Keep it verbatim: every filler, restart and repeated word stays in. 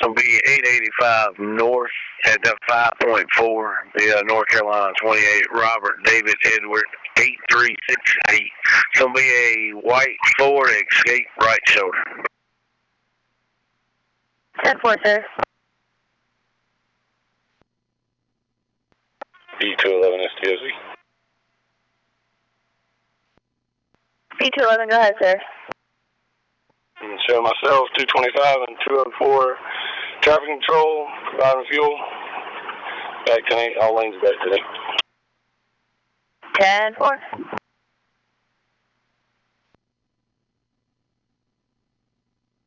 It'll be eight eighty-five north at the five point four, the uh, North Carolina twenty-eight, Robert David Edward, eight three six eight. It's going to be a white Ford Escape right shoulder. ten four, sir. B two eleven S T O Z. B two eleven, go ahead, sir. And show myself, two twenty-five and two oh four. Traffic control, providing fuel. Back to eight, all lanes back to eight. ten four.